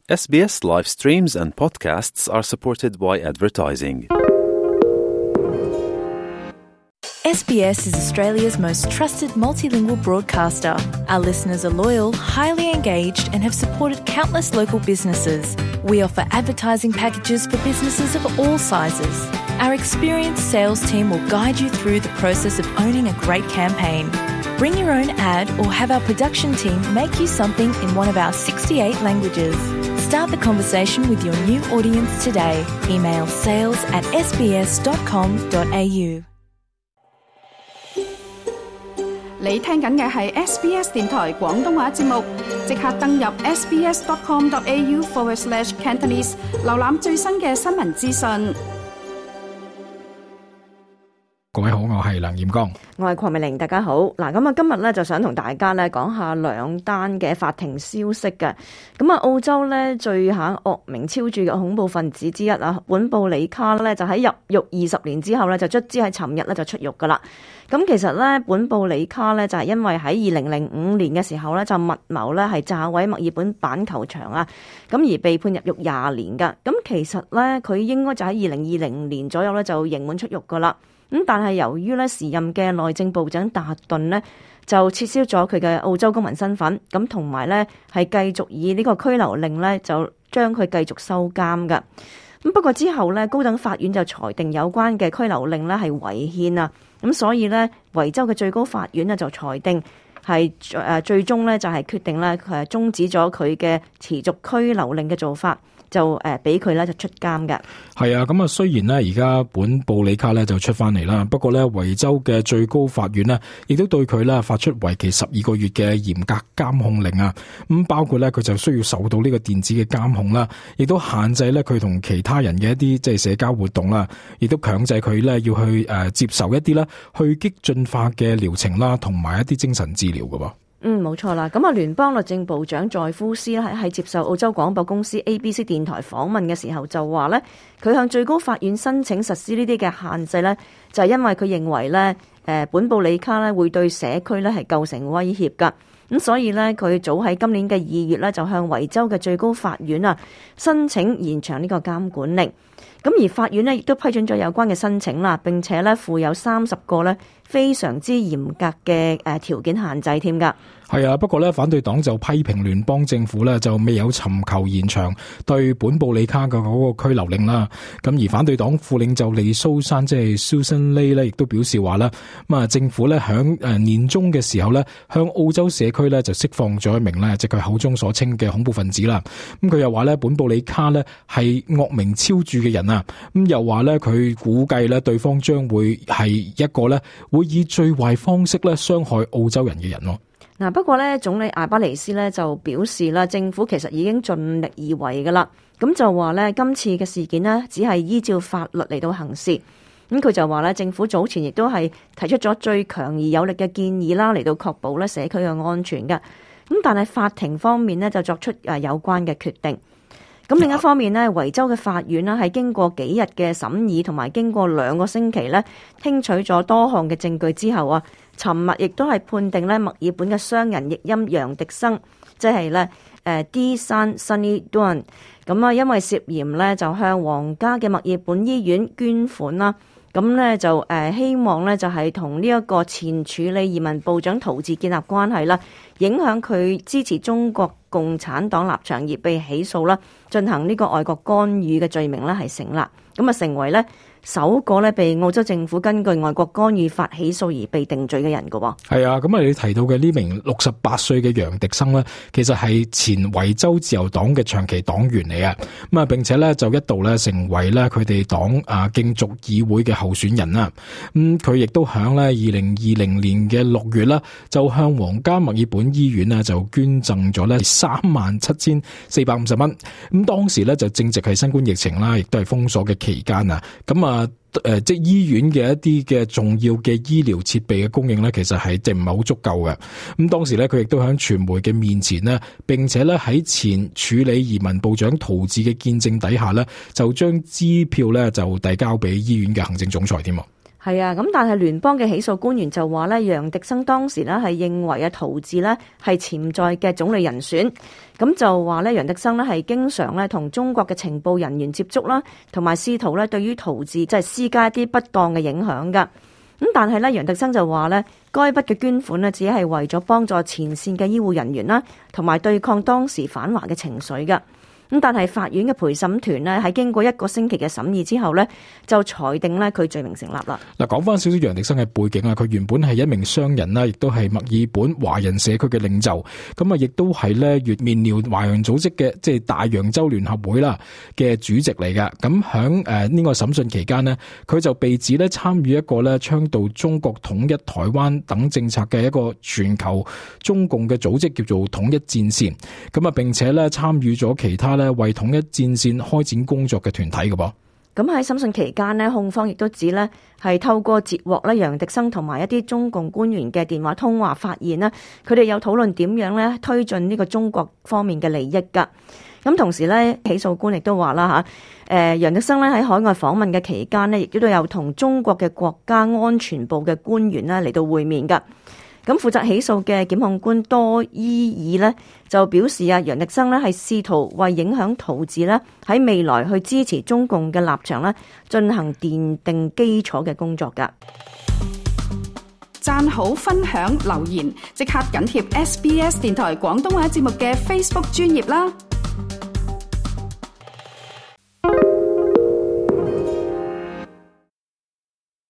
SBS live streams and podcasts are supported by advertising. SBS is Australia's most trusted multilingual broadcaster. Our listeners are loyal, highly engaged, and have supported countless local businesses. We offer advertising packages for businesses of all sizes. Our experienced sales team will guide you through the process of owning a great campaign. Bring your own ad or have our production team make you something in one of our 68 languages. Start the conversation with your new audience today. Email sales@sbs.com.au。 你聽緊嘅係 SBS 電台廣東話節目，即刻登入 sbs.com.au/Cantonese 瀏覽最新嘅新聞資訊。 各位好，我係梁艷剛， 我係鄺美玲，大家好。嗱，咁啊，今日咧就想同大家咧講下兩單嘅法庭消息嘅。咁啊，澳洲咧最下惡名昭著嘅恐怖分子之一啊，本布里卡咧就喺入獄20年之後咧，就卒之喺尋日咧就出獄噶啦。咁其實咧，本布里卡咧就係因為喺2005年嘅時候咧就密謀咧係炸毀墨爾本板球場啊，咁而被判入獄20年噶。咁其實咧佢應該就喺2020年左右咧就刑滿出獄噶啦。咁但係由於咧時任嘅內政部長達頓呢，就撤銷咗佢嘅澳洲公民身份，咁同埋咧係繼續以呢個拘留令咧就將佢繼續收監噶。咁不過之後咧高等法院就裁定有關嘅拘留令咧係違憲啊，咁所以咧維州嘅最高法院呢，就裁定係最終咧就係決定咧佢係終止咗佢嘅持續拘留令嘅做法。就俾佢咧就出監嘅。係啊，咁啊雖然咧而家本布里卡咧就出翻嚟啦，不過咧維州嘅最高法院呢，亦都對佢咧發出為期12個月嘅嚴格監控令啊。咁包括咧佢就需要受到呢個電子嘅監控啦，亦都限制咧佢同其他人嘅一啲即係社交活動啦，亦都強制佢咧要去接受一啲咧去激進化嘅療程啦，同埋一啲精神治療㗎噃。冇錯啦。咁啊，聯邦律政部長在夫斯咧喺接受澳洲廣播公司 ABC 電台訪問嘅時候就話咧，佢向最高法院申請實施呢啲嘅限制咧，就係因為佢認為咧，本布里卡咧會對社區咧係構成威脅噶。咁所以咧，佢早喺今年嘅2月咧就向維州嘅最高法院啊申請延長呢個監管令。咁而法院呢，亦都批准咗有關嘅申請啦，並且咧附有30個咧非常之嚴格嘅條件限制添㗎。係啊，不過咧反對黨就批評聯邦政府咧就未有尋求延長對本布里卡嘅嗰個拘留令啦。咁而反對黨副領袖利蘇珊即係 Susan Lee 咧，亦都表示話咧，咁啊政府咧響年中嘅時候咧向澳洲社區咧就釋放咗一名咧即係佢口中所稱嘅恐怖分子啦。咁佢又話咧本布里卡咧係惡名昭著嘅人啊。咁又話咧佢估計咧對方將會係一個咧會以最壞方式咧傷害澳洲人嘅人咯。嗱，不過咧，總理阿巴尼斯咧就表示啦，政府其實已經盡力而為噶啦。咁就話咧，今次嘅事件呢，只係依照法律嚟到行事。咁佢就話咧，政府早前亦都係提出咗最強而有力嘅建議啦，嚟到確保咧社區嘅安全嘅。咁但係法庭方面呢，就作出有關嘅決定。咁另一方面呢，維州嘅法院呢，係經過幾日嘅審議同埋經過2個星期呢，聽取咗多項嘅證據之後啊，尋日亦都係判定咧墨爾本嘅商人譯音楊迪生，即係咧D 山 Sunny Duan， 咁啊因為涉嫌咧就向皇家嘅墨爾本醫院捐款啦，咁咧就希望咧就係同呢一個前處理移民部長陶治建立關係啦，影響佢支持中國共產黨立場而被起訴啦，進行呢個外國干預嘅罪名咧係成立，咁啊成為咧首個咧被澳洲政府根據外國干預法起訴而被定罪嘅人㗎喎。係啊，咁啊你提到嘅呢名68歲嘅楊迪生咧，其實係前維州自由黨嘅長期黨員嚟嘅，咁啊並且咧就一度咧成為咧佢哋黨競逐議會嘅候選人啦。佢亦都響咧2020年嘅6月啦，就向皇家墨爾本醫院呢就捐贈咗咧37,450蚊。咁當時咧就正值係新冠疫情啦，亦都係封鎖嘅期間啊。咁即係醫院嘅一啲嘅重要嘅醫療設備嘅供應咧，其實係唔係好足夠嘅。咁當時咧，佢亦都喺傳媒嘅面前呢，並且咧喺前處理移民部長陶治嘅見證底下咧，就將支票咧就遞交俾醫院嘅行政總裁添。 係啊，咁但係聯邦嘅起訴官員就話咧，楊迪生當時咧係認為啊陶治咧係潛在嘅總理人選，咁就話咧楊迪生咧係經常咧同中國嘅情報人員接觸啦，同埋試圖咧對於陶治即係施加一啲不當嘅影響噶。咁但係咧楊迪生就話咧，該筆嘅捐款咧只係為咗幫助前線嘅醫護人員啦，同埋對抗當時反華嘅情緒噶。咁但係法院嘅陪審團呢，喺經過1個星期嘅審議之後呢，就裁定呢佢罪名成立啦。 嗱，講翻少少楊迪生嘅背景啊，佢原本係一名商人啦，亦都係墨爾本華人社區嘅領袖，咁啊，亦都係咧越緬寮華人組織嘅即係大洋洲聯合會啦嘅主席嚟㗎。咁響呢個審訊期間呢，佢就被指咧參與一個咧倡導中國統一台灣等政策嘅一個全球中共嘅組織，叫做統一戰線。咁啊，並且咧參與咗其他為統一戰線開展工作嘅團體嘅噃。 咁喺審訊期間呢，控方亦都指呢係透過截獲咧楊迪生同埋一啲中共官員嘅電話通話，發現呢佢哋有討論點樣咧推進呢個中國方面嘅利益噶。咁同時呢，起訴官亦都話啦吓，楊迪生咧喺海外訪問嘅期間呢，亦都有同中國嘅國家安全部嘅官員咧嚟到會面噶。咁負責起訴嘅檢控官多伊爾呢，就表示啊，楊迪生呢係試圖為影響陶治呢喺未來去支持中共嘅立場呢進行奠定基礎嘅工作㗎。 讚好、分享、留言，即刻緊貼SBS 電台廣東話節目嘅 Facebook 專頁啦！